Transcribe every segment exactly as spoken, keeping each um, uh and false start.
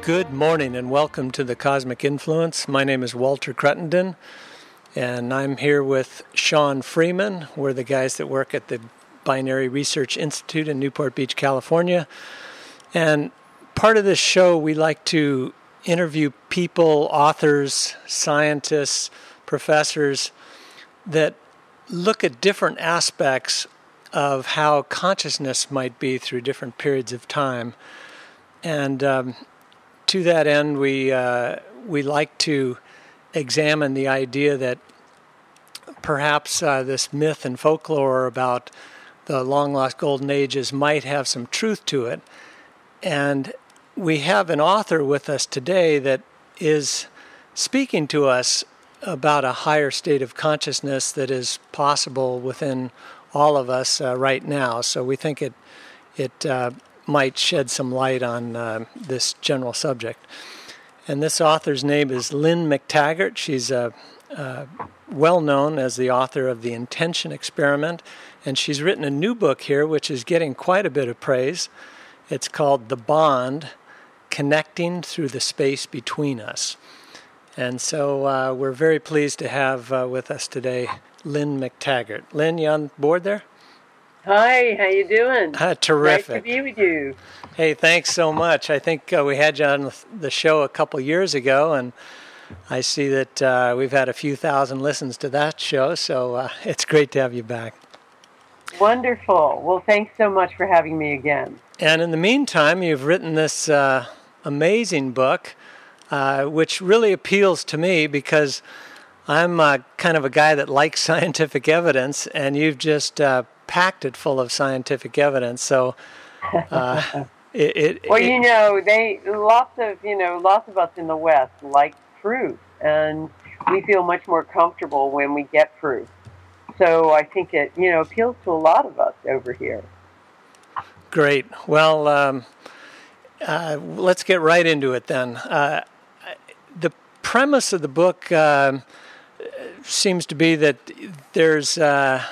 Good morning and welcome to the Cosmic Influence. My name is Walter Cruttenden, and I'm here with Sean Freeman. We're the guys that work at the Binary Research Institute in Newport Beach, California. And part of this show, we like to interview people, authors, scientists, professors that look at different aspects of how consciousness might be through different periods of time. And um, to that end, we uh, we like to examine the idea that perhaps uh, this myth and folklore about the long-lost golden ages might have some truth to it. And we have an author with us today that is speaking to us about a higher state of consciousness that is possible within all of us uh, right now. So we think it it uh, might shed some light on uh, this general subject. And this author's name is Lynne McTaggart. She's uh, uh, well known as the author of The Intention Experiment, and she's written a new book here which is getting quite a bit of praise. It's called The Bond, Connecting Through the Space Between Us. And so uh, we're very pleased to have uh, with us today Lynne McTaggart. Lynne, you on board there? Hi, how you doing? Uh, terrific. Nice to be with you. Hey, thanks so much. I think uh, we had you on the show a couple years ago, and I see that uh, we've had a few thousand listens to that show, so uh, it's great to have you back. Wonderful. Well, thanks so much for having me again. And in the meantime, you've written this uh, amazing book, uh, which really appeals to me because I'm uh, kind of a guy that likes scientific evidence, and you've just uh, packed it full of scientific evidence. So, uh, it, it. Well, it, you know, they lots of you know lots of us in the West like proof, and we feel much more comfortable when we get proof. So I think it you know appeals to a lot of us over here. Great. Well, um, uh, let's get right into it then. Uh, the premise of the book uh, seems to be that there's, uh,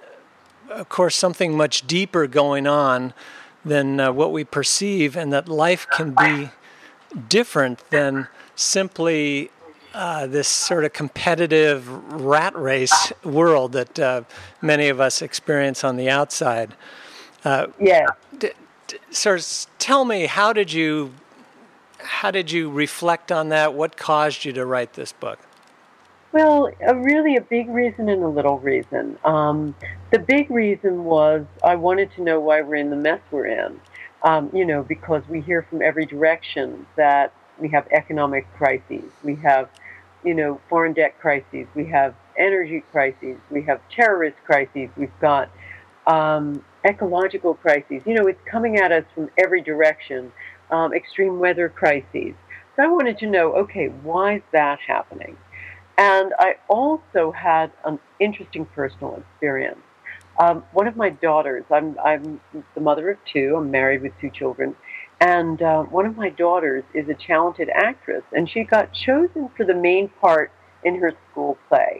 of course, something much deeper going on than uh, what we perceive, and that life can be different than simply uh, this sort of competitive rat race world that uh, many of us experience on the outside. Uh, yeah. D- d- sort of tell me, how did you how did you reflect on that? What caused you to write this book? Well, a really a big reason and a little reason. Um, the big reason was I wanted to know why we're in the mess we're in. Um, you know, because we hear from every direction that we have economic crises, we have, you know, foreign debt crises, we have energy crises, we have terrorist crises, we've got um, ecological crises. You know, it's coming at us from every direction. Um, extreme weather crises. So I wanted to know, okay, why is that happening? And I also had an interesting personal experience. Um, one of my daughters, I'm, I'm the mother of two, I'm married with two children, and uh, one of my daughters is a talented actress, and she got chosen for the main part in her school play.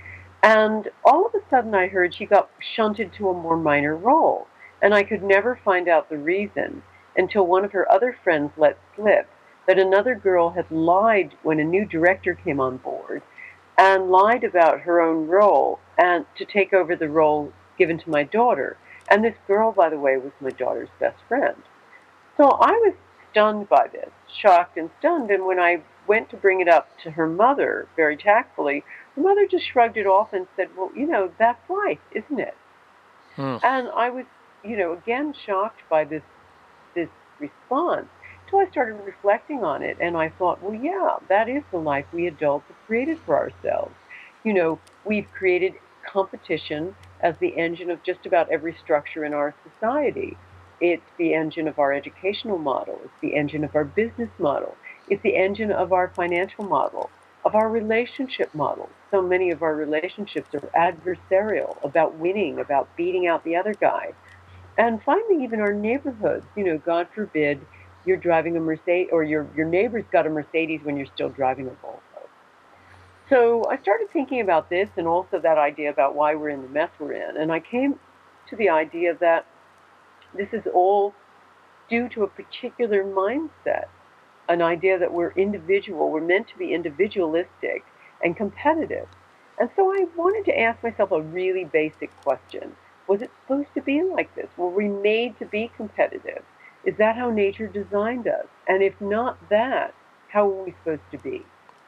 And all of a sudden I heard she got shunted to a more minor role, and I could never find out the reason until one of her other friends let slip that another girl had lied when a new director came on board and lied about her own role and to take over the role given to my daughter. And this girl, by the way, was my daughter's best friend. So I was stunned by this, shocked and stunned. And when I went to bring it up to her mother, very tactfully, her mother just shrugged it off and said, well, you know, that's life, isn't it? Hmm. And I was, you know, again shocked by this this response until I started reflecting on it, and I thought, well, yeah, that is the life we adults have created for ourselves. You know, we've created competition as the engine of just about every structure in our society. It's the engine of our educational model. It's the engine of our business model. It's the engine of our financial model, of our relationship model. So many of our relationships are adversarial, about winning, about beating out the other guy. And finally, even our neighborhoods, you know, God forbid you're driving a Mercedes, or your, your neighbor's got a Mercedes when you're still driving a Volvo. So I started thinking about this, and also that idea about why we're in the mess we're in. And I came to the idea that this is all due to a particular mindset. an idea that we're individual, we're meant to be individualistic and competitive. And so I wanted to ask myself a really basic question. Was it supposed to be like this? Were we made to be competitive? Is that how nature designed us? And if not that, how are we supposed to be?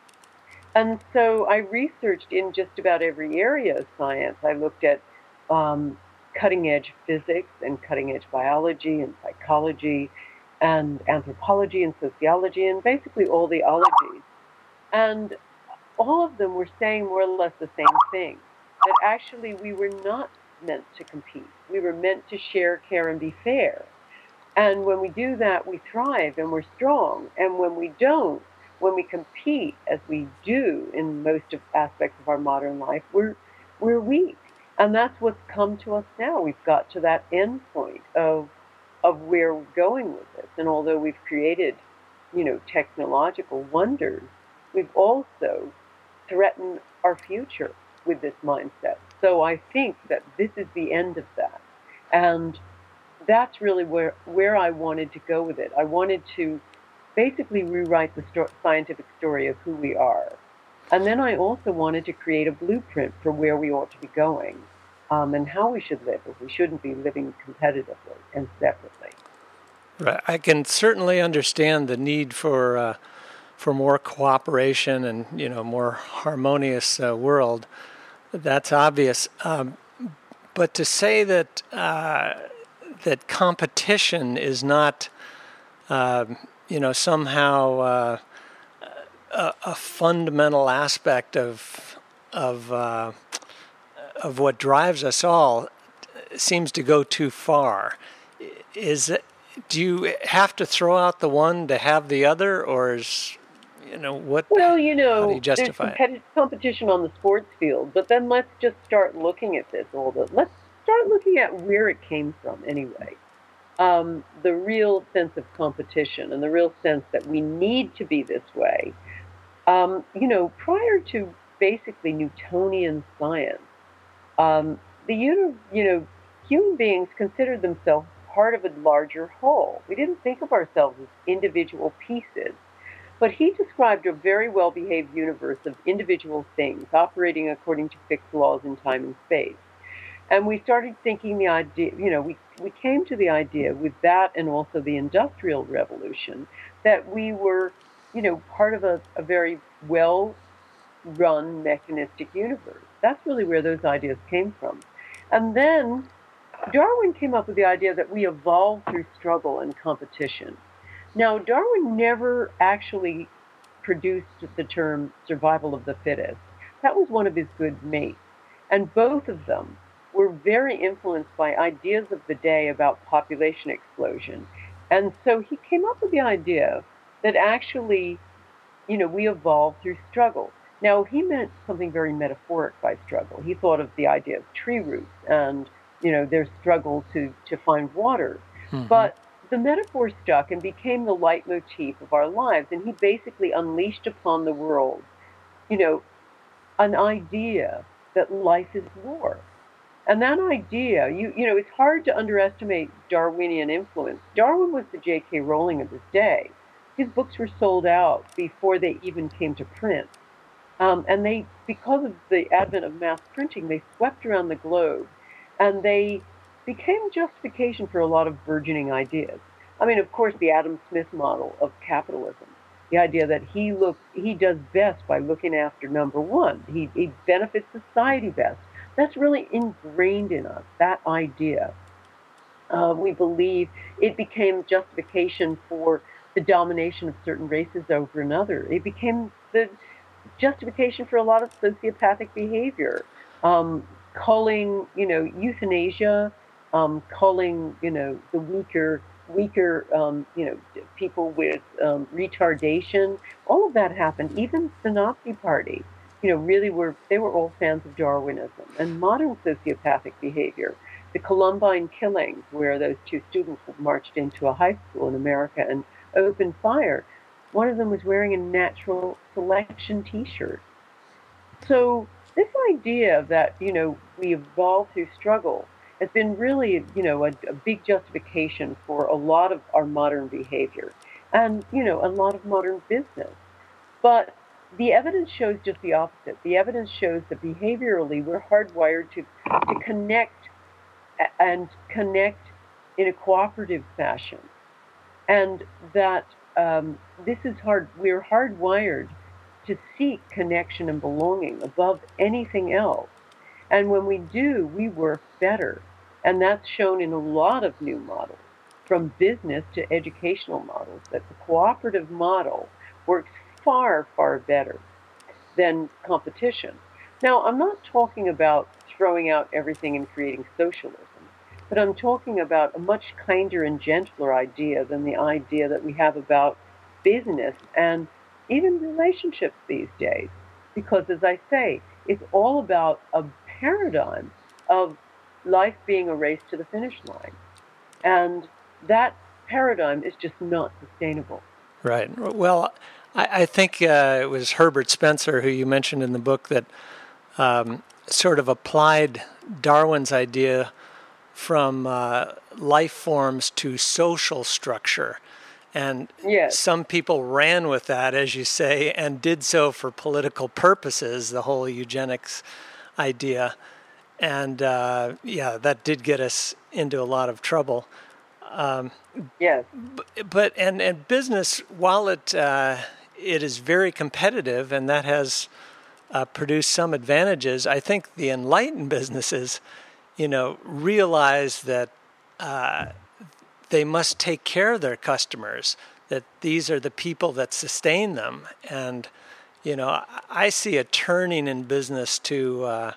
And so I researched in just about every area of science. I looked at um, cutting edge physics and cutting edge biology and psychology and anthropology and sociology and basically all the ologies. And all of them were saying more or less the same thing, that actually we were not meant to compete. We were meant to share, care, and be fair. And when we do that, we thrive and we're strong. And when we don't, when we compete, as we do in most of aspects of our modern life, we're, we're weak. And that's what's come to us now. We've got to that end point of, of where we're going with this. And although we've created, you know, technological wonders, we've also threatened our future with this mindset. So I think that this is the end of that. And that's really where, where I wanted to go with it. I wanted to basically rewrite the sto- scientific story of who we are. And then I also wanted to create a blueprint for where we ought to be going um, and how we should live, if we shouldn't be living competitively and separately. Right. I can certainly understand the need for uh, for more cooperation and, you know, more harmonious uh, world. That's obvious. Um, but to say that uh, that competition is not, uh, you know, somehow uh, a, a fundamental aspect of of uh, of what drives us all seems to go too far. Is it, do you have to throw out the one to have the other, or is, you know, what? Well, you know, how do you there's justify it? competi- competition on the sports field, but then let's just start looking at this a little bit. Let's start looking at where it came from anyway. Um, the real sense of competition and the real sense that we need to be this way. Um, you know, prior to basically Newtonian science, um, the uni- you know human beings considered themselves part of a larger whole. We didn't think of ourselves as individual pieces. But he described a very well-behaved universe of individual things operating according to fixed laws in time and space. And we started thinking the idea, you know, we, we came to the idea with that and also the Industrial Revolution that we were, you know, part of a, a very well-run mechanistic universe. That's really where those ideas came from. And then Darwin came up with the idea that we evolved through struggle and competition. Now, Darwin never actually produced the term survival of the fittest. That was one of his good mates. And both of them were very influenced by ideas of the day about population explosion. And so he came up with the idea that actually, you know, we evolved through struggle. Now, he meant something very metaphoric by struggle. He thought of the idea of tree roots and, you know, their struggle to, to find water. Mm-hmm. But the metaphor stuck and became the leitmotif of our lives, and he basically unleashed upon the world, you know, an idea that life is war. And that idea, you you know, it's hard to underestimate Darwinian influence. Darwin was the J K Rowling of his day. His books were sold out before they even came to print. Um, and they, because of the advent of mass printing, they swept around the globe, and they became justification for a lot of burgeoning ideas. I mean, of course, the Adam Smith model of capitalism, the idea that he looks, he does best by looking after number one. He, he benefits society best. That's really ingrained in us, that idea. Uh, we believe it became justification for the domination of certain races over another. It became the justification for a lot of sociopathic behavior, um, calling, you know, euthanasia, um, calling, you know, the weaker, weaker, um, you know, people with um, retardation. All of that happened. Even the Nazi Party, you know, really were, they were all fans of Darwinism and modern sociopathic behavior. The Columbine killings, where those two students marched into a high school in America and opened fire. One of them was wearing a natural selection T-shirt. So this idea that, you know, we evolve through struggle has been really, you know, a, a big justification for a lot of our modern behavior. and, you know, a lot of modern business. But the evidence shows just the opposite. The evidence shows that behaviorally we're hardwired to, to connect and connect in a cooperative fashion. And that um, this is hard, we're hardwired to seek connection and belonging above anything else. And when we do, we work better. And that's shown in a lot of new models, from business to educational models, that the cooperative model works far, far better than competition. Now, I'm not talking about throwing out everything and creating socialism, but I'm talking about a much kinder and gentler idea than the idea that we have about business and even relationships these days. Because, as I say, it's all about a paradigm of life being a race to the finish line. And that paradigm is just not sustainable. Right. Well, I, I think uh, it was Herbert Spencer, who you mentioned in the book, that um, sort of applied Darwin's idea from uh, life forms to social structure. And yes. Some people ran with that, as you say, and did so for political purposes, the whole eugenics idea. And uh, yeah, that did get us into a lot of trouble. Um, yes. But, but and, and business, while it uh, it is very competitive, and that has uh, produced some advantages, I think the enlightened businesses, you know, realize that uh, they must take care of their customers, that these are the people that sustain them. And, you know, I see a turning in business to, uh,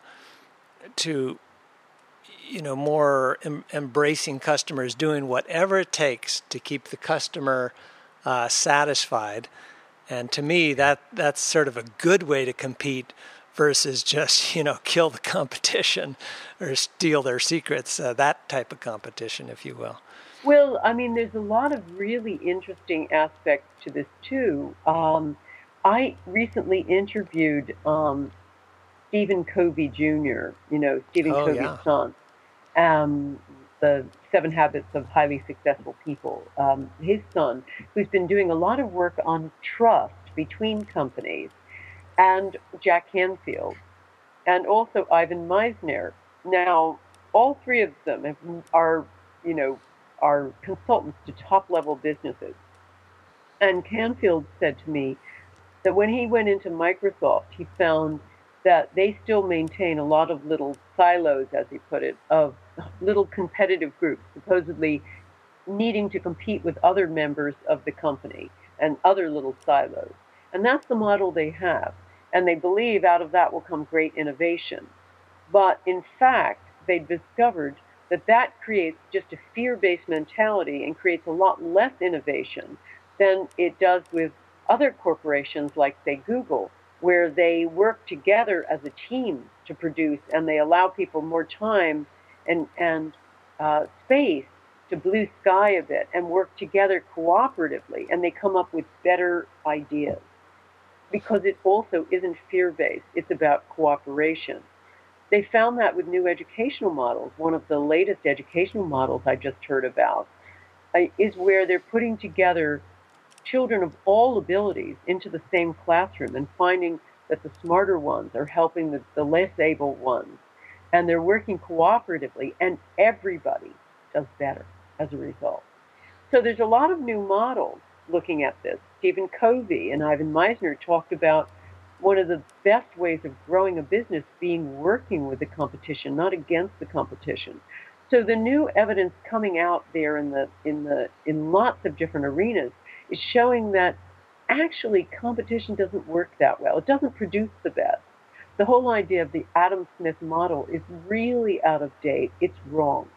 to you know, more em- embracing customers, doing whatever it takes to keep the customer uh, satisfied. And to me, that that's sort of a good way to compete versus just, you know, kill the competition or steal their secrets, uh, that type of competition, if you will. Well, I mean, there's a lot of really interesting aspects to this, too. Um, I recently interviewed um, Stephen Covey Junior, you know, Stephen oh, Covey's yeah. son, um, the Seven Habits of Highly Successful People, um, his son, who's been doing a lot of work on trust between companies, and Jack Canfield, and also Ivan Misner. Now, all three of them have, are, you know, are consultants to top-level businesses. And Canfield said to me that when he went into Microsoft, he found that they still maintain a lot of little silos, as he put it, of little competitive groups, supposedly needing to compete with other members of the company and other little silos. And that's the model they have. And they believe out of that will come great innovation. But in fact, they discovered that that creates just a fear-based mentality and creates a lot less innovation than it does with other corporations like, say, Google, where they work together as a team to produce, and they allow people more time and, and uh, space to blue sky a bit and work together cooperatively, and they come up with better ideas. Because it also isn't fear-based, it's about cooperation. They found that with new educational models. One of the latest educational models I just heard about uh, is where they're putting together children of all abilities into the same classroom and finding that the smarter ones are helping the, the less able ones. And they're working cooperatively, and everybody does better as a result. So there's a lot of new models looking at this. Stephen Covey and Ivan Misner talked about one of the best ways of growing a business being working with the competition, not against the competition. So the new evidence coming out there in the in the in lots of different arenas is showing that actually competition doesn't work that well. It doesn't produce the best. The whole idea of the Adam Smith model is really out of date. It's wrong.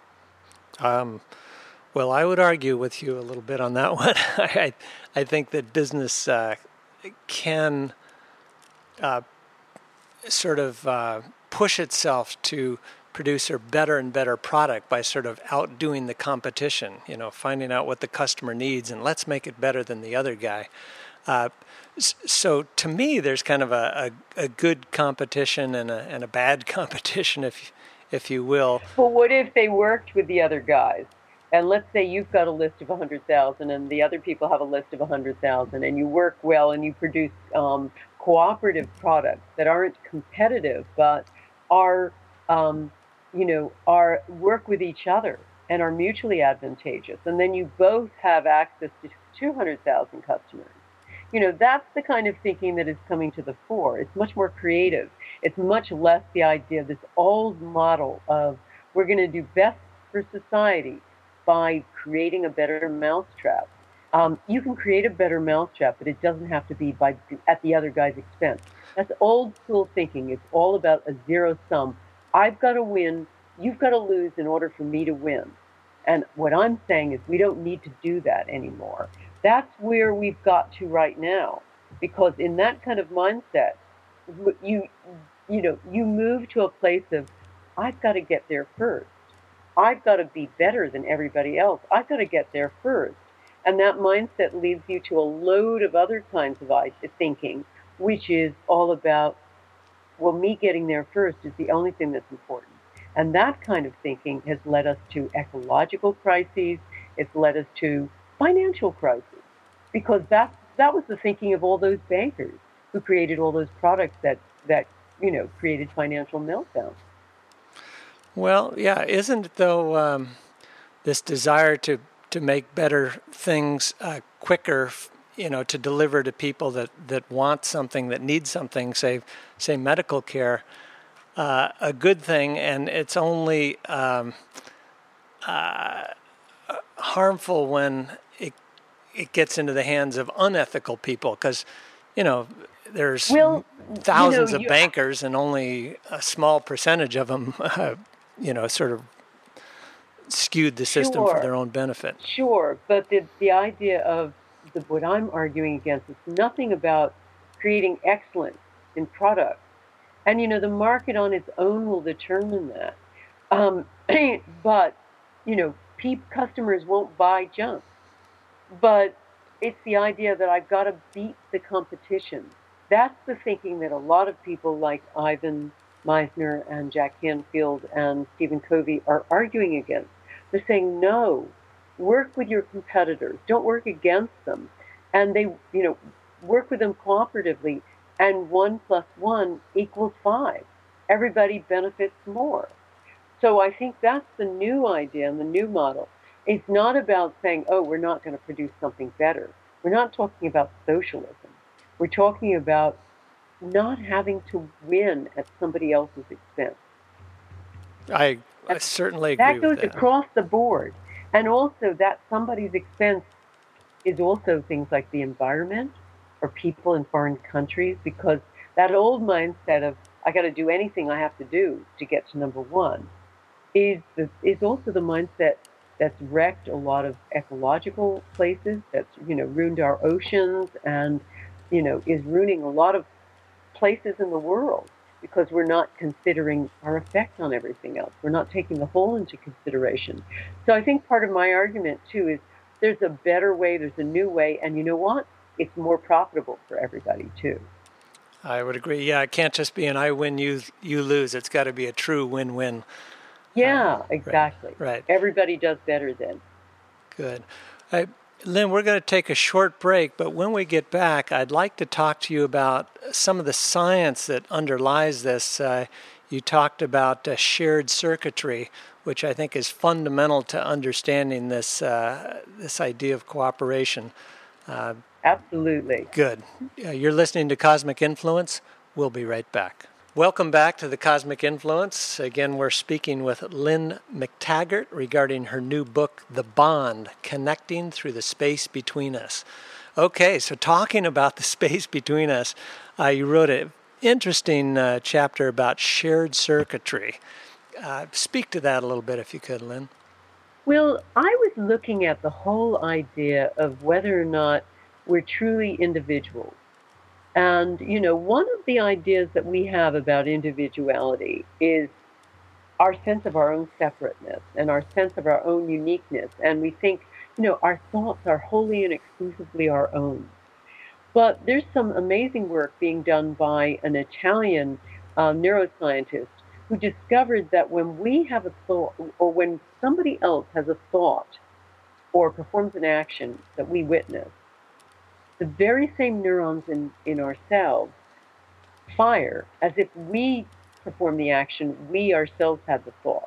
Um, well, I would argue with you a little bit on that one. I, I think that business uh, can uh, sort of uh, push itself to produce a better and better product by sort of outdoing the competition, you know, finding out what the customer needs and let's make it better than the other guy. Uh, so to me, there's kind of a, a, a good competition and a, and a bad competition, if if you will. Well, what if they worked with the other guys? and let's say you've got a list of one hundred thousand and the other people have a list of one hundred thousand, and you work well and you produce um, cooperative products that aren't competitive but are, um, you know, are work with each other and are mutually advantageous, and then you both have access to two hundred thousand customers. You know, that's the kind of thinking that is coming to the fore. It's much more creative. It's much less the idea of this old model of we're going to do best for society by creating a better mousetrap. Um, you can create a better mousetrap, but it doesn't have to be by at the other guy's expense. That's old school thinking. It's all about a zero sum. I've got to win, you've got to lose in order for me to win. And what I'm saying is we don't need to do that anymore. That's where we've got to right now, because in that kind of mindset, you you know, you move to a place of, I've got to get there first. I've got to be better than everybody else. I've got to get there first. And that mindset leads you to a load of other kinds of thinking, which is all about, well, me getting there first is the only thing that's important. And that kind of thinking has led us to ecological crises. It's led us to financial crises, because that that was the thinking of all those bankers who created all those products that that you know created financial meltdowns. Well, yeah, isn't it though um, this desire to to make better things uh, quicker, you know, to deliver to people that, that want something, that need something, say say medical care, uh, a good thing, and it's only um, uh, harmful when it it gets into the hands of unethical people, because, you know, there's well, thousands you know, of bankers and only a small percentage of them, uh, you know, sort of skewed the system sure, for their own benefit. Sure, but the the idea of the, what I'm arguing against is nothing about creating excellence in products. And, you know, the market on its own will determine that. Um, but, you know, pe- customers won't buy junk. But it's the idea that I've got to beat the competition. That's the thinking that a lot of people like Ivan Misner and Jack Canfield and Stephen Covey are arguing against. They're saying, no, work with your competitors. Don't work against them. And they, you know, work with them cooperatively. And one plus one equals five. Everybody benefits more. So I think that's the new idea and the new model. It's not about saying, oh, we're not going to produce something better. We're not talking about socialism. We're talking about not having to win at somebody else's expense. I, I certainly agree that goes with that. across the board. And also that somebody's expense is also things like the environment or people in foreign countries, because that old mindset of I got to do anything I have to do to get to number one is the, is also the mindset that's wrecked a lot of ecological places, that's, you know, ruined our oceans and, you know, is ruining a lot of places in the world, because we're not considering our effect on everything else. We're not taking the whole into consideration. So I think part of my argument, too, is there's a better way, there's a new way, and you know what? It's more profitable for everybody, too. I would agree. Yeah, it can't just be an I win, you you lose. It's got to be a true win-win. Yeah, uh, exactly. Right, right. Everybody does better then. Good. I, Lynn, we're going to take a short break, but when we get back, I'd like to talk to you about some of the science that underlies this. Uh, you talked about uh, shared circuitry, which I think is fundamental to understanding this uh, this idea of cooperation. Uh, Absolutely. Good. Uh, you're listening to Cosmic Influence. We'll be right back. Welcome back to the Cosmic Influence. Again, we're speaking with Lynn McTaggart regarding her new book, The Bond, Connecting Through the Space Between Us. Okay, so talking about the space between us, uh, you wrote an interesting uh, chapter about shared circuitry. Uh, speak to that a little bit if you could, Lynn. Well, I was looking at the whole idea of whether or not we're truly individuals. And, you know, one of the ideas that we have about individuality is our sense of our own separateness and our sense of our own uniqueness. And we think, you know, our thoughts are wholly and exclusively our own. But there's some amazing work being done by an Italian uh, neuroscientist who discovered that when we have a thought, or when somebody else has a thought or performs an action that we witness, the very same neurons in, in ourselves fire as if we perform the action, we ourselves had the thought.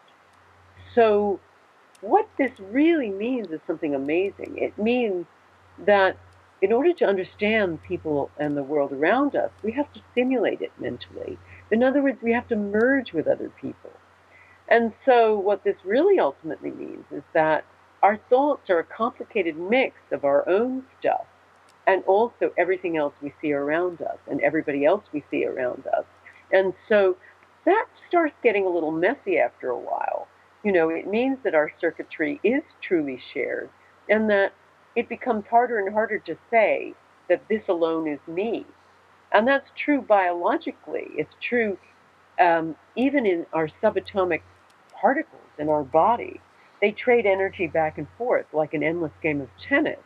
So what this really means is something amazing. It means that in order to understand people and the world around us, we have to simulate it mentally. In other words, we have to merge with other people. And so what this really ultimately means is that our thoughts are a complicated mix of our own stuff and also everything else we see around us and everybody else we see around us. And so that starts getting a little messy after a while. You know, it means that our circuitry is truly shared and that it becomes harder and harder to say that this alone is me. And that's true biologically. It's true um, even in our subatomic particles in our body. They trade energy back and forth like an endless game of tennis.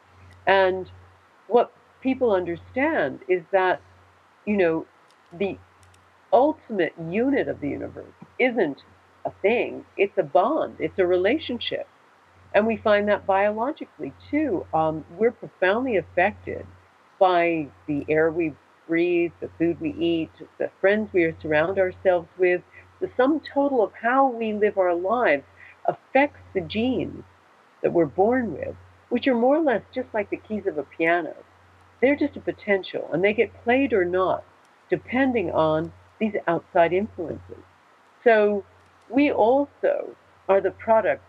And what people understand is that, you know, the ultimate unit of the universe isn't a thing, it's a bond, it's a relationship. And we find that biologically too. Um, we're profoundly affected by the air we breathe, the food we eat, the friends we surround ourselves with. The sum total of how we live our lives affects the genes that we're born with, which are more or less just like the keys of a piano. They're just a potential, and they get played or not, depending on these outside influences. So we also are the product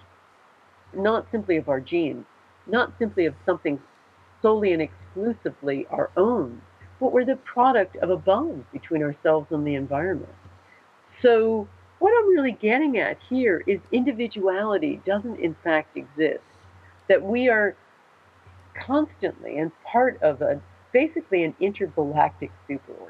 not simply of our genes, not simply of something solely and exclusively our own, but we're the product of a bond between ourselves and the environment. So what I'm really getting at here is individuality doesn't in fact exist, that we are constantly and part of a basically an intergalactic superorganism.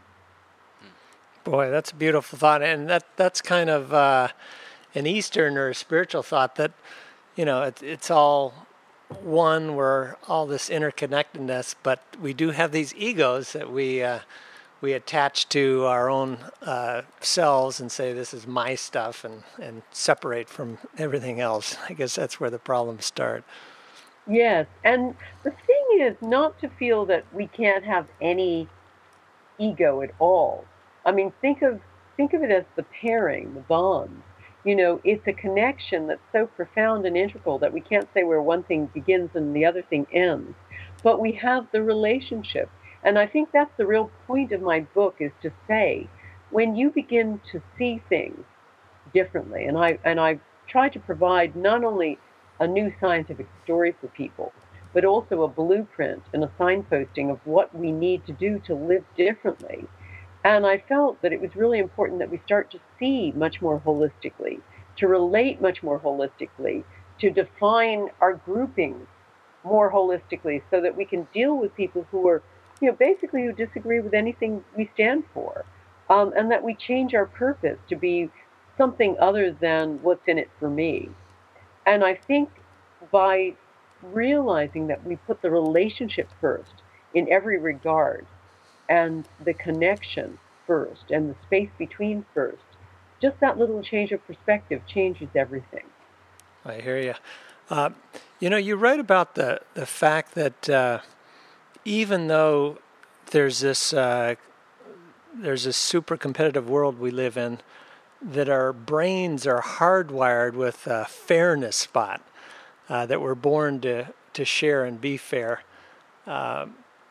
Boy, that's a beautiful thought, and that that's kind of uh, an Eastern or a spiritual thought that, you know, it, it's all one. We're all this interconnectedness, but we do have these egos that we uh, we attach to our own uh, selves and say this is my stuff, and and separate from everything else. I guess that's where the problems start. Yes, and the thing is not to feel that we can't have any ego at all. I mean, think of think of it as the pairing, the bond. You know, it's a connection that's so profound and integral that we can't say where one thing begins and the other thing ends. But we have the relationship. And I think that's the real point of my book, is to say, when you begin to see things differently, and I and I try to provide not only a new scientific story for people, but also a blueprint and a signposting of what we need to do to live differently. And I felt that it was really important that we start to see much more holistically, to relate much more holistically, to define our groupings more holistically so that we can deal with people who are, you know, basically who disagree with anything we stand for, um, and that we change our purpose to be something other than what's in it for me. And I think by realizing that we put the relationship first in every regard, and the connection first, and the space between first, just that little change of perspective changes everything. I hear you. Uh, you know, you write about the, the fact that uh, even though there's this uh, there's this super competitive world we live in, that our brains are hardwired with a fairness spot, uh, that we're born to, to share and be fair. Uh,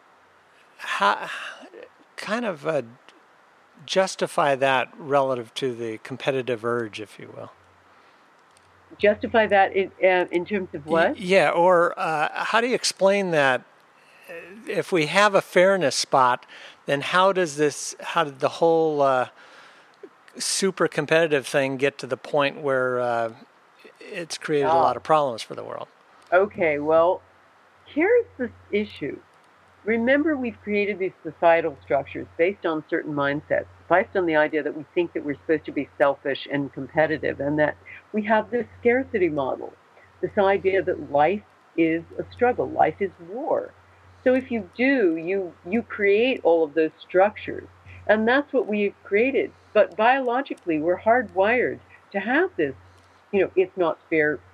how, kind of uh, justify that relative to the competitive urge, if you will. Justify that in, uh, in terms of what? Yeah, or uh, how do you explain that? If we have a fairness spot, then how does this, how did the whole uh, super competitive thing get to the point where uh, it's created oh. a lot of problems for the world? Okay, well, here's the issue. Remember, we've created these societal structures based on certain mindsets, based on the idea that we think that we're supposed to be selfish and competitive, and that we have this scarcity model, this idea that life is a struggle, life is war. So if you do, you, you create all of those structures, and that's what we've created. But biologically, we're hardwired to have this, you know, it's not fair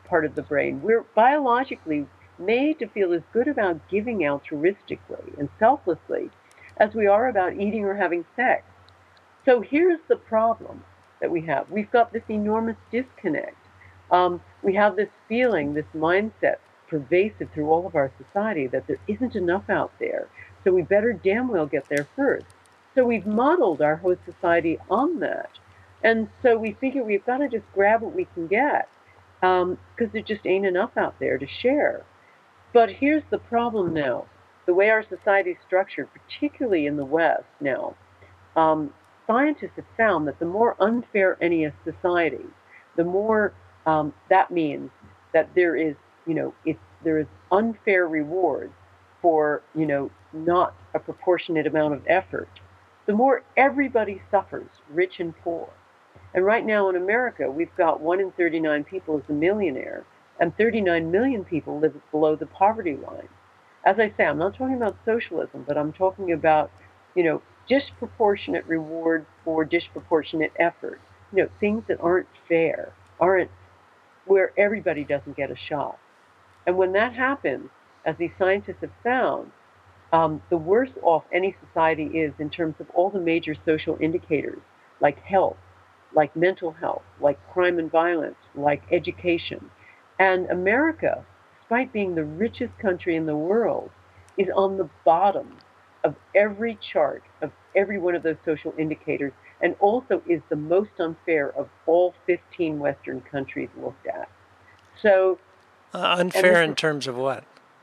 part of the brain. We're biologically made to feel as good about giving altruistically and selflessly as we are about eating or having sex. So here's the problem that we have. We've got this enormous disconnect. Um, we have this feeling, this mindset pervasive through all of our society that there isn't enough out there. So we better damn well get there first. So we've modeled our whole society on that. And so we figure we've got to just grab what we can get because um, there just ain't enough out there to share. But here's the problem now. The way our society is structured, particularly in the West now, um, scientists have found that the more unfair any society, the more um, that means that there is, you know, it's, there is unfair rewards for, you know, not a proportionate amount of effort, the more everybody suffers, rich and poor. And right now in America, we've got one in thirty-nine people is a millionaire, and thirty-nine million people live below the poverty line. As I say, I'm not talking about socialism, but I'm talking about, you know, disproportionate reward for disproportionate effort. You know, things that aren't fair, aren't where everybody doesn't get a shot. And when that happens, as these scientists have found, um, the worse off any society is in terms of all the major social indicators, like health, like mental health, like crime and violence, like education. And America, despite being the richest country in the world, is on the bottom of every chart of every one of those social indicators, and also is the most unfair of all fifteen Western countries looked at. So, uh, unfair in terms of what?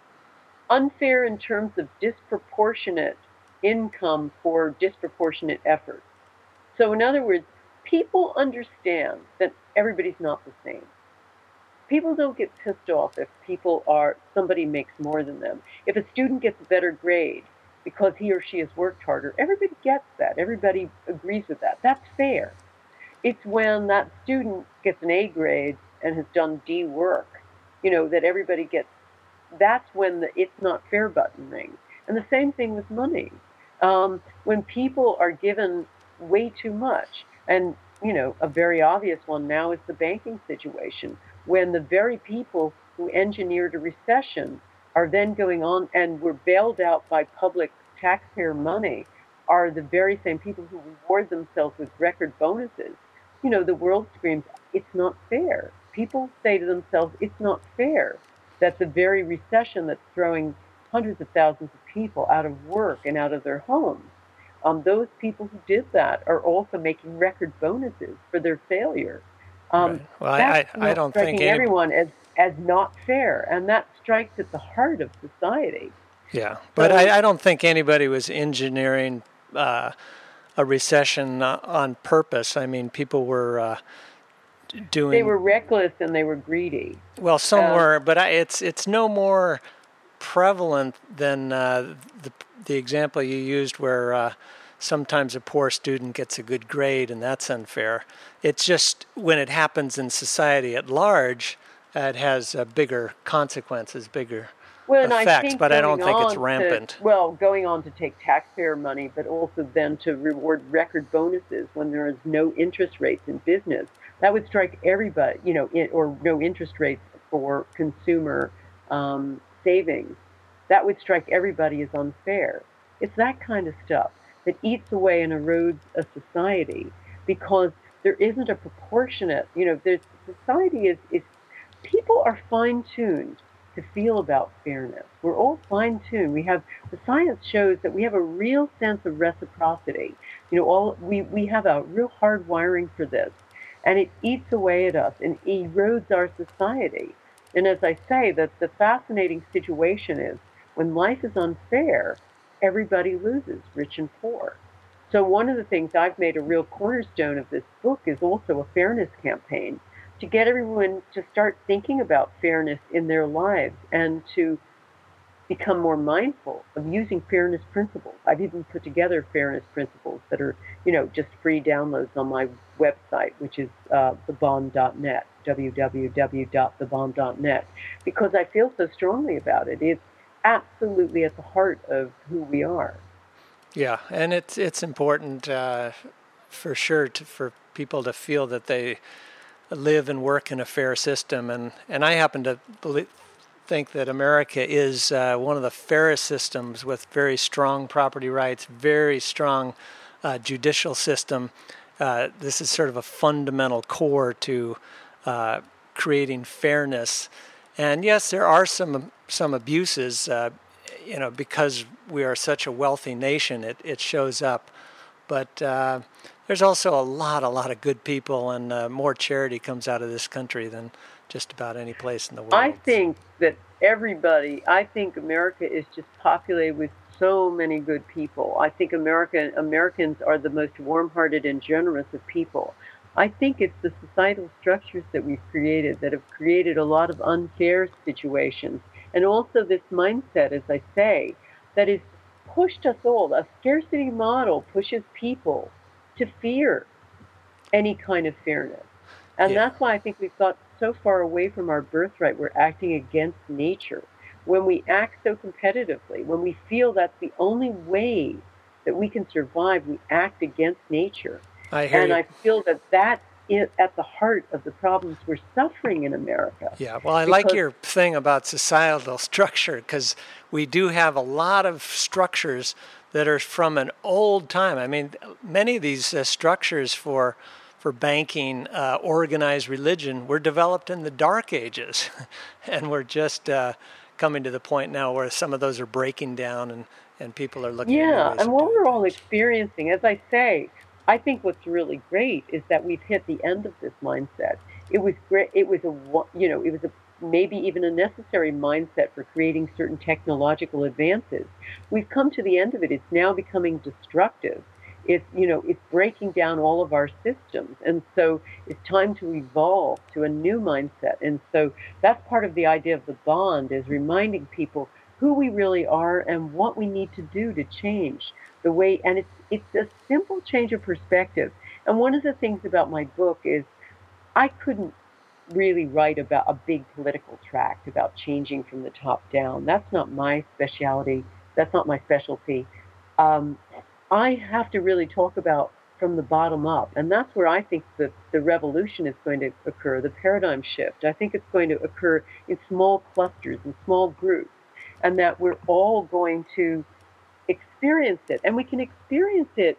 Unfair in terms of disproportionate income for disproportionate effort. So in other words, people understand that everybody's not the same. People don't get pissed off if people are, somebody makes more than them. If a student gets a better grade because he or she has worked harder, everybody gets that. Everybody agrees with that. That's fair. It's when that student gets an A grade and has done D work, you know, that everybody gets, that's when the it's not fair button rings. And the same thing with money. Um, when people are given way too much, and, you know, a very obvious one now is the banking situation, when the very people who engineered a recession are then going on and were bailed out by public taxpayer money are the very same people who reward themselves with record bonuses. You know, the world screams, it's not fair. People say to themselves, it's not fair that the very recession that's throwing hundreds of thousands of people out of work and out of their homes, um, those people who did that are also making record bonuses for their failure. Um, right. Well, that's I, I, I don't striking think any... everyone as, as not fair, and that strikes at the heart of society. Yeah, but so, I, I don't think anybody was engineering uh, a recession uh, on purpose. I mean, people were uh, doing... They were reckless and they were greedy. Well, some um, were, but I, it's it's no more prevalent than uh, the the example you used where uh, sometimes a poor student gets a good grade and that's unfair. It's just when it happens in society at large, uh, it has uh, bigger consequences, bigger well, and effects, I think but I don't think it's to, rampant. Well, going on to take taxpayer money, but also then to reward record bonuses when there is no interest rates in business, that would strike everybody, you know, in, or no interest rates for consumer um, savings. That would strike everybody as unfair. It's that kind of stuff that eats away and erodes a society because there isn't a proportionate, you know, there's, society is, is, people are fine-tuned to feel about fairness. We're all fine-tuned. We have, the science shows that we have a real sense of reciprocity. You know, all we, we have a real hard wiring for this, and it eats away at us and erodes our society. And as I say, that the fascinating situation is when life is unfair, everybody loses, rich and poor. So one of the things I've made a real cornerstone of this book is also a fairness campaign to get everyone to start thinking about fairness in their lives and to become more mindful of using fairness principles. I've even put together fairness principles that are, you know, just free downloads on my website, which is uh, the bomb dot net, w w w dot the bomb dot net, because I feel so strongly about it. It's absolutely at the heart of who we are. Yeah, and it's it's important uh, for sure to, for people to feel that they live and work in a fair system. And, and I happen to believe, think that America is uh, one of the fairest systems with very strong property rights, very strong uh, judicial system. Uh, this is sort of a fundamental core to uh, creating fairness. And yes, there are some some abuses, uh, you know, because we are such a wealthy nation, it, it shows up. But uh, there's also a lot, a lot of good people, and uh, more charity comes out of this country than just about any place in the world. I think that everybody, I think America is just populated with so many good people. I think America, Americans are the most warm-hearted and generous of people. I think it's the societal structures that we've created that have created a lot of unfair situations. And also this mindset, as I say, that has pushed us all. A scarcity model pushes people to fear any kind of fairness. And yeah. That's why I think we've got so far away from our birthright. We're acting against nature. When we act so competitively, when we feel that's the only way that we can survive, we act against nature. I hear and you. I feel that that is at the heart of the problems we're suffering in America. Yeah, well, I like your thing about societal structure, because we do have a lot of structures that are from an old time. I mean, many of these uh, structures for for banking, uh, organized religion, were developed in the Dark Ages, and we're just uh, coming to the point now where some of those are breaking down, and, and people are looking yeah, at new ways and of what doing we're all things. experiencing, as I say, I think what's really great is that we've hit the end of this mindset. It was great. It was a, you know, it was a maybe even a necessary mindset for creating certain technological advances. We've come to the end of it. It's now becoming destructive. It's, you know, it's breaking down all of our systems. And so it's time to evolve to a new mindset. And so that's part of the idea of the bond, is reminding people who we really are and what we need to do to change the way. And it's it's a simple change of perspective. And one of the things about my book is I couldn't really write about a big political tract about changing from the top down. That's not my specialty. That's not my specialty. Um, I have to really talk about from the bottom up. And that's where I think the, the revolution is going to occur, the paradigm shift. I think it's going to occur in small clusters, in small groups, and that we're all going to experience it. And we can experience it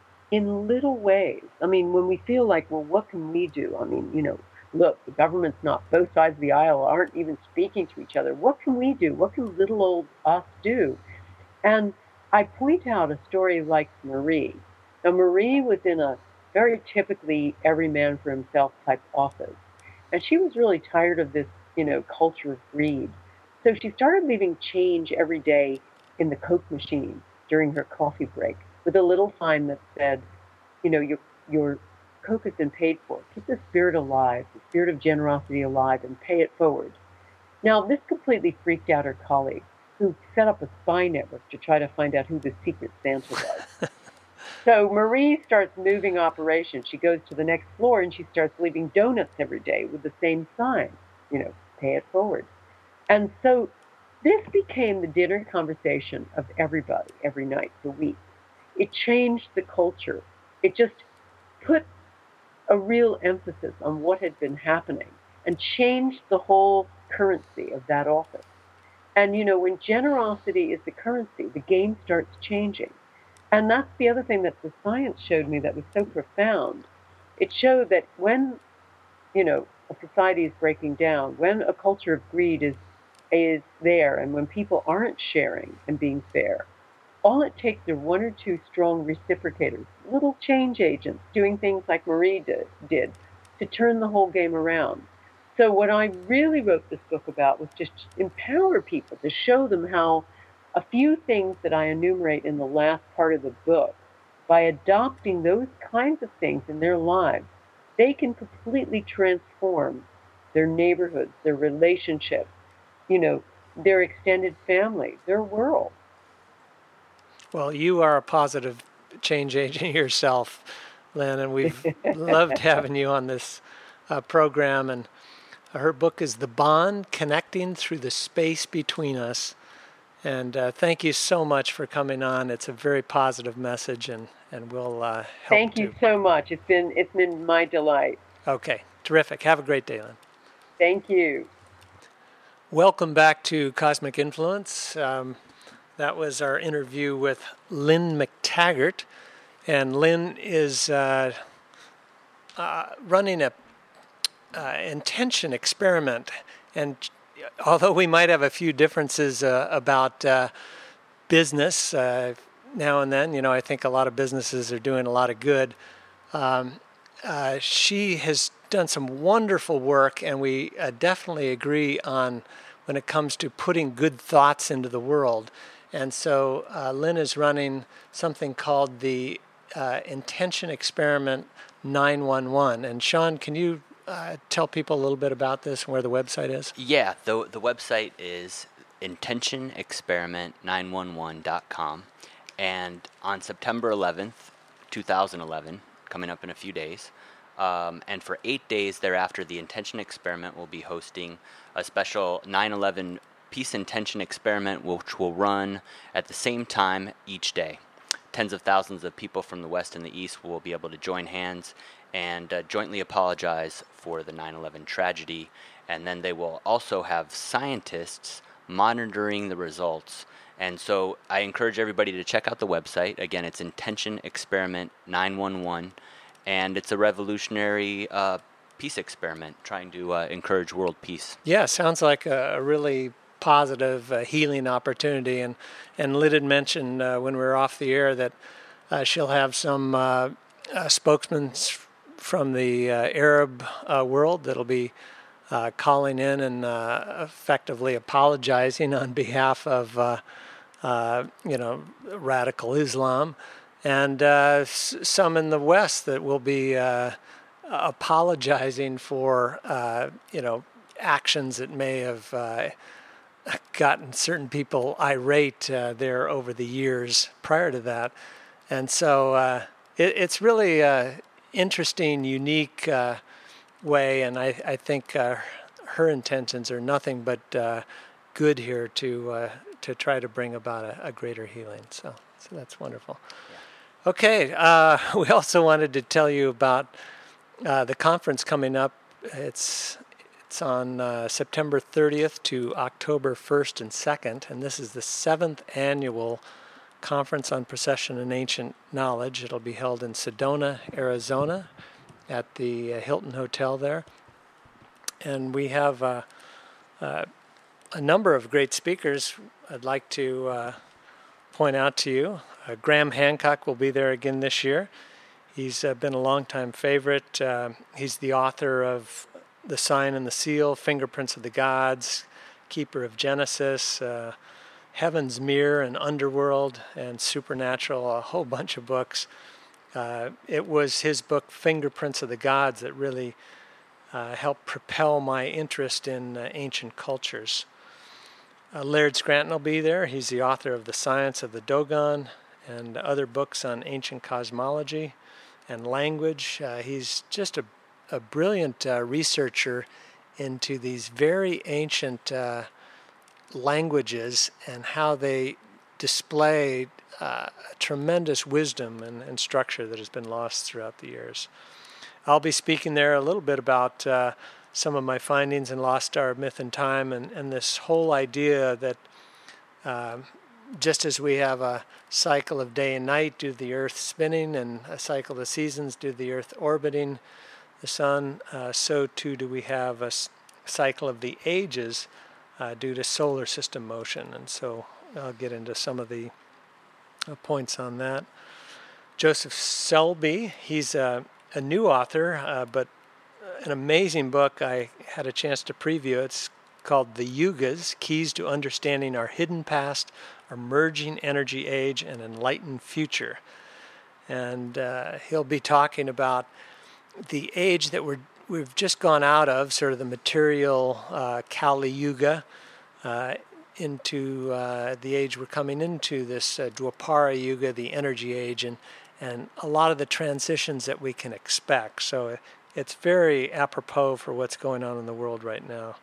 in little ways. I mean, when we feel like, well, what can we do? I mean, you know, look, the government's not, both sides of the aisle aren't even speaking to each other. What can we do? What can little old us do? And I point out a story like Marie. Now, Marie was in a very typically every man for himself type office. And she was really tired of this, you know, culture of greed. So she started leaving change every day in the Coke machine during her coffee break with a little sign that said, you know, your, your Coke has been paid for. Keep the spirit alive, the spirit of generosity alive, and pay it forward. Now, this completely freaked out her colleague, who set up a spy network to try to find out who the secret Santa was. So Marie starts moving operations. She goes to the next floor and she starts leaving donuts every day with the same sign, you know, pay it forward. And so this became the dinner conversation of everybody every night for weeks. It changed the culture. It just put a real emphasis on what had been happening and changed the whole currency of that office. And, you know, when generosity is the currency, the game starts changing. And that's the other thing that the science showed me that was so profound. It showed that when, you know, a society is breaking down, when a culture of greed is, is there, and when people aren't sharing and being fair, all it takes are one or two strong reciprocators, little change agents doing things like Marie did, did to turn the whole game around. So what I really wrote this book about was just empower people, to show them how a few things that I enumerate in the last part of the book, by adopting those kinds of things in their lives, they can completely transform their neighborhoods, their relationships, you know, their extended family, their world. Well, you are a positive change agent yourself, Lynn, and we've loved having you on this uh, program. And her book is The Bond, Connecting Through the Space Between Us. And uh, thank you so much for coming on. It's a very positive message, and, and we'll uh, help Thank you to... so much. It's been, it's been my delight. Okay. Terrific. Have a great day, Lynn. Thank you. Welcome back to Cosmic Influence. Um, that was our interview with Lynn McTaggart. And Lynn is uh, uh, running a uh, intention experiment. And although we might have a few differences uh, about uh, business uh, now and then, you know, I think a lot of businesses are doing a lot of good. Um, uh, she has done some wonderful work, and we uh, definitely agree on when it comes to putting good thoughts into the world. And so uh, Lynn is running something called the uh, Intention Experiment nine one one. And Sean, can you uh, tell people a little bit about this and where the website is? Yeah, the, the website is intention experiment nine one one dot com. And on September eleventh, twenty eleven, coming up in a few days, Um, and for eight days thereafter, the Intention Experiment will be hosting a special nine eleven Peace Intention Experiment, which will run at the same time each day. Tens of thousands of people from the West and the East will be able to join hands and uh, jointly apologize for the nine eleven tragedy. And then they will also have scientists monitoring the results. And so I encourage everybody to check out the website. Again, it's Intention Experiment nine one one. And it's a revolutionary uh, peace experiment trying to uh, encourage world peace. Yeah, sounds like a, a really positive uh, healing opportunity. And, and Lynn had mentioned uh, when we were off the air that uh, she'll have some uh, uh, spokesmen from the uh, Arab uh, world that'll be uh, calling in and uh, effectively apologizing on behalf of, uh, uh, you know, radical Islam. And uh, s- some in the West that will be uh, apologizing for, uh, you know, actions that may have uh, gotten certain people irate uh, there over the years prior to that. And so uh, it, it's really an interesting, unique uh, way, and I, I think uh, her intentions are nothing but uh, good here to uh, to try to bring about a, a greater healing. So, so that's wonderful. Okay, uh, we also wanted to tell you about uh, the conference coming up. It's it's on uh, September thirtieth to October first and second, and this is the seventh annual Conference on Precession and Ancient Knowledge. It'll be held in Sedona, Arizona, at the uh, Hilton Hotel there. And we have uh, uh, a number of great speakers I'd like to uh, point out to you. Uh, Graham Hancock will be there again this year. He's uh, been a longtime favorite. Uh, he's the author of The Sign and the Seal, Fingerprints of the Gods, Keeper of Genesis, uh, Heaven's Mirror and Underworld, and Supernatural, a whole bunch of books. Uh, it was his book, Fingerprints of the Gods, that really uh, helped propel my interest in uh, ancient cultures. Uh, Laird Scranton will be there. He's the author of The Science of the Dogon and other books on ancient cosmology and language. Uh, he's just a, a brilliant uh, researcher into these very ancient uh, languages and how they display uh, a tremendous wisdom and, and structure that has been lost throughout the years. I'll be speaking there a little bit about uh, some of my findings in Lost Star of Myth and Time, and, and this whole idea that uh, just as we have a cycle of day and night due to the Earth spinning and a cycle of seasons due to the Earth orbiting the Sun, uh, so too do we have a s- cycle of the ages uh, due to solar system motion. And so I'll get into some of the uh, points on that. Joseph Selby, he's a, a new author, uh, but an amazing book. I had a chance to preview it. It's called The Yugas, Keys to Understanding Our Hidden Past, Our Merging Energy Age, and Enlightened Future. And uh, he'll be talking about the age that we're, we've just gone out of, sort of the material uh, Kali Yuga, uh, into uh, the age we're coming into, this uh, Dwapara Yuga, the energy age, and, and a lot of the transitions that we can expect. So it's very apropos for what's going on in the world right now.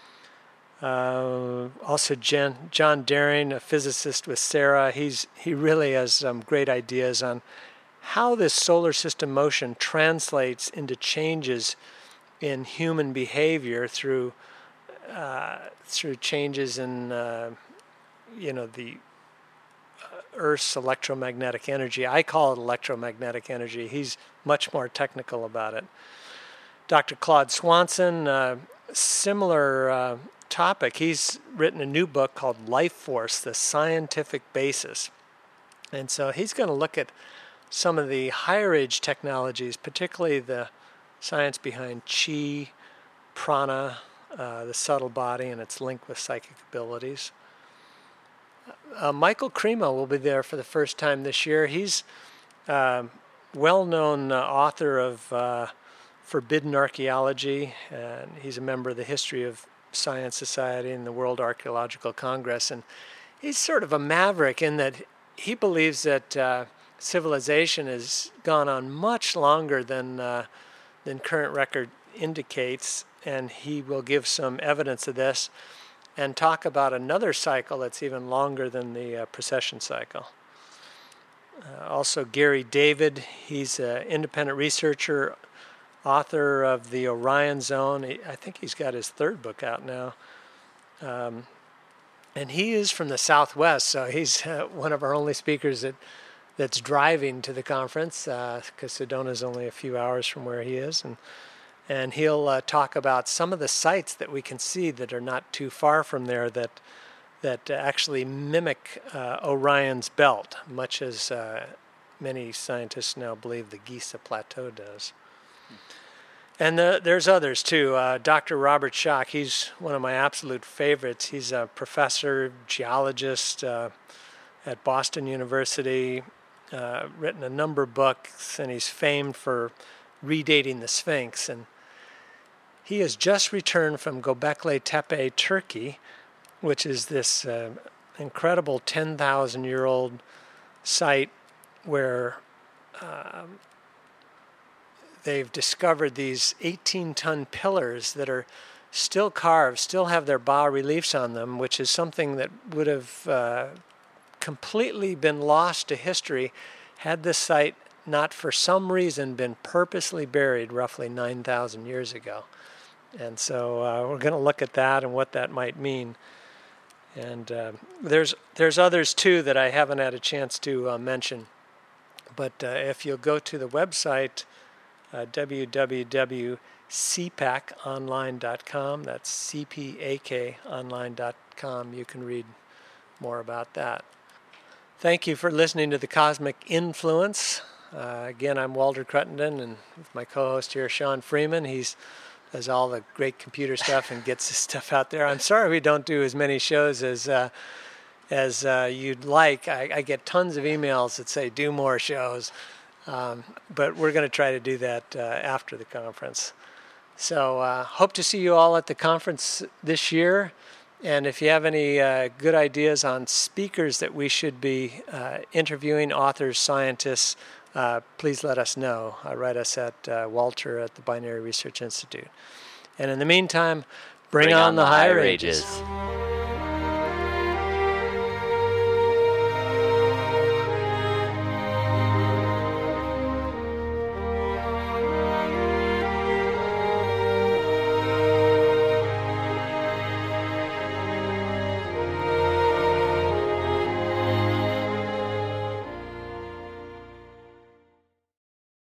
Uh, also, Jen, John Daring, a physicist with Sarah, he's he really has some great ideas on how this solar system motion translates into changes in human behavior through uh, through changes in uh, you know the Earth's electromagnetic energy. I call it electromagnetic energy. He's much more technical about it. Doctor Claude Swanson, uh, similar uh, topic. He's written a new book called Life Force, The Scientific Basis. And so he's going to look at some of the higher age technologies, particularly the science behind chi, prana, uh, the subtle body, and its link with psychic abilities. Uh, Michael Cremo will be there for the first time this year. He's a uh, well-known uh, author of uh, Forbidden Archaeology, and he's a member of the History of Science Society and the World Archaeological Congress. And he's sort of a maverick in that he believes that uh, civilization has gone on much longer than uh, than current record indicates, and he will give some evidence of this and talk about another cycle that's even longer than the uh, precession cycle. Uh, also, Gary David, he's an independent researcher, author of the Orion Zone. He, I think he's got his third book out now. Um, and he is from the Southwest, so he's uh, one of our only speakers that that's driving to the conference, because uh, Sedona is only a few hours from where he is. And And he'll uh, talk about some of the sites that we can see that are not too far from there that that actually mimic uh, Orion's belt, much as uh, many scientists now believe the Giza Plateau does. Hmm. And the, there's others too. Uh, Doctor Robert Schoch, he's one of my absolute favorites. He's a professor, geologist uh, at Boston University, uh, written a number of books, and he's famed for redating the Sphinx. And he has just returned from Göbekli Tepe, Turkey, which is this uh, incredible ten thousand year old site where um, they've discovered these eighteen ton pillars that are still carved, still have their bas reliefs on them, which is something that would have uh, completely been lost to history had this site not for some reason been purposely buried roughly nine thousand years ago. And so uh, we're going to look at that and what that might mean. And uh, there's there's others too that I haven't had a chance to uh, mention. But uh, if you'll go to the website, uh, w w w dot c pac online dot com, that's C P A K online dot com, you can read more about that. Thank you for listening to The Cosmic Influence. Uh, again, I'm Walter Cruttenden, and with my co-host here, Sean Freeman. He's does all the great computer stuff and gets this stuff out there. I'm sorry we don't do as many shows as uh, as uh, you'd like. I, I get tons of emails that say do more shows, um, but we're going to try to do that uh, after the conference. So uh, hope to see you all at the conference this year. And if you have any uh, good ideas on speakers that we should be uh, interviewing, authors, scientists, Uh, please let us know. Uh, write us at uh, Walter at the Binary Research Institute. And in the meantime, bring, bring on, on the higher ages. ages.